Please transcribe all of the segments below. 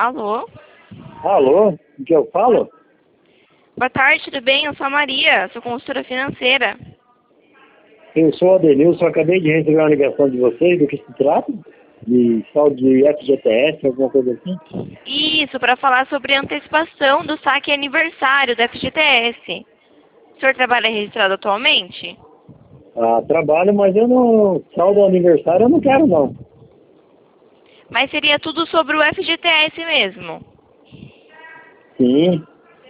Alô? Alô? O que eu falo? Boa tarde, tudo bem? Eu sou a Maria, sou consultora financeira. Eu sou o Adenilson, acabei de receber uma ligação de vocês. Do que se trata? De saldo de FGTS, alguma coisa assim? Isso, para falar sobre a antecipação do saque aniversário da FGTS. O senhor trabalha registrado atualmente? Ah, trabalho, mas eu não... Saldo aniversário eu não quero, não. Mas seria tudo sobre o FGTS mesmo. Sim.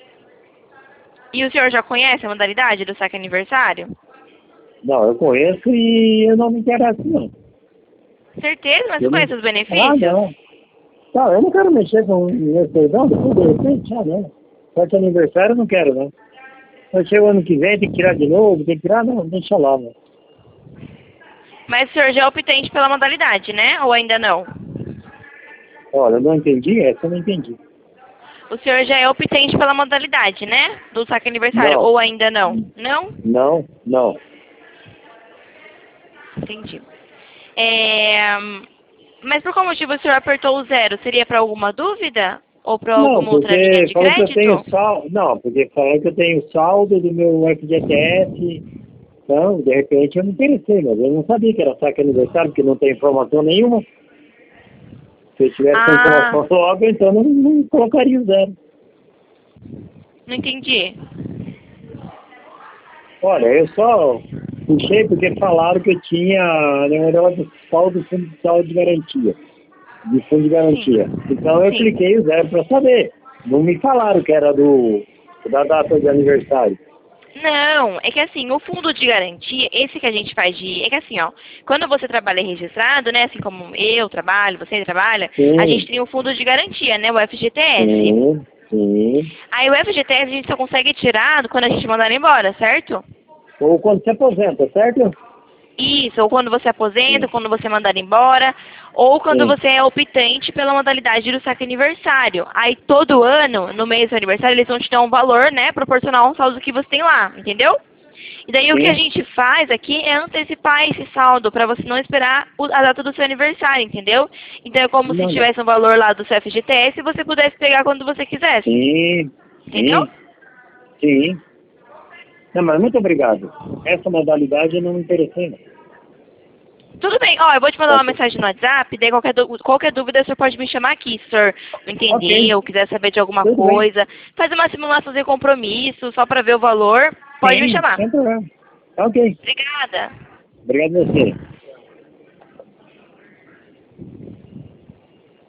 E o senhor já conhece a modalidade do saque aniversário? Não, eu conheço e eu não me interesso, não. Certeza? Mas você Eu não... conhece os Ah, benefícios? não. Tá, eu não quero mexer com isso, não. Depois, de repente, não. Só que aniversário eu não quero, não. Vai ser o ano que vem, tem que tirar de novo, tem que tirar, não, deixa lá, não. Mas o senhor já é optante pela modalidade, né? Ou ainda não? Olha, eu não entendi, essa eu não entendi. O senhor já é optante pela modalidade, né? Do saque aniversário. Não, Ou ainda não? Não? não. Entendi. Mas por qual motivo o senhor apertou o zero? Seria para alguma dúvida? Ou para Não, alguma outra linha porque de falou que eu tenho crédito? saldo. Não, porque falou que eu tenho saldo do meu FGTS. Então, de repente eu me interessei, mas eu não sabia que era saque aniversário, porque não tem informação nenhuma. Se eu tivesse com Ah, informação logo, então eu não colocaria o zero. não entendi. Olha, eu só puxei porque falaram que eu tinha negócio de saldo, fundo de saldo de garantia. De fundo de garantia. Sim, Então eu sim. cliquei o zero para saber. Não me falaram que era da data de aniversário. Não, é que assim, o fundo de garantia, esse que a gente faz de... É que assim, ó, quando você trabalha registrado, né, assim como eu trabalho, você trabalha, a gente Sim, tem o fundo de garantia, né, o FGTS. sim. Aí o FGTS a gente só consegue tirar quando a gente mandar embora, certo? Ou quando se aposenta, certo? Isso, ou quando você aposenta, Sim, quando você mandar embora, ou quando sim, você é optante pela modalidade do saque aniversário. Aí todo ano, no mês do aniversário, eles vão te dar um valor, né, proporcional ao saldo que você tem lá, entendeu? E daí o que a sim. gente faz aqui é antecipar esse saldo para você não esperar a data do seu aniversário, entendeu? Então é como se Não, não. tivesse um valor lá do seu FGTS e você pudesse pegar quando você quisesse, Sim, entendeu? sim, sim. Não, mas muito obrigado. Essa modalidade eu não me interessei, não. Tudo bem, ó, eu vou te mandar uma Ok. mensagem no WhatsApp, daí qualquer dúvida você pode me chamar aqui, se o senhor não entender Ok, ou quiser saber de alguma tudo bem. coisa, fazer uma simulação de compromisso só para ver o valor, pode me Sim, chamar. sem problema. Ok. Obrigada. Obrigado a você.